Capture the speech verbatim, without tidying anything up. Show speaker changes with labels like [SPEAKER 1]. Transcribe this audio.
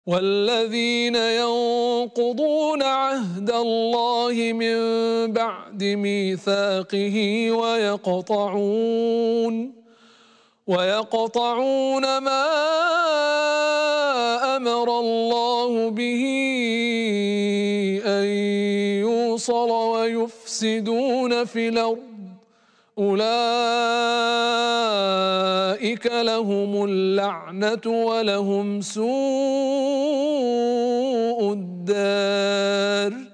[SPEAKER 1] والذين ينقضون عهد الله من بعد ميثاقه ويقطعون ويقطعون ما أمر الله به أن يوصل ويفسدون في الأرض أولئك لهم اللعنة ولهم سوء الدار.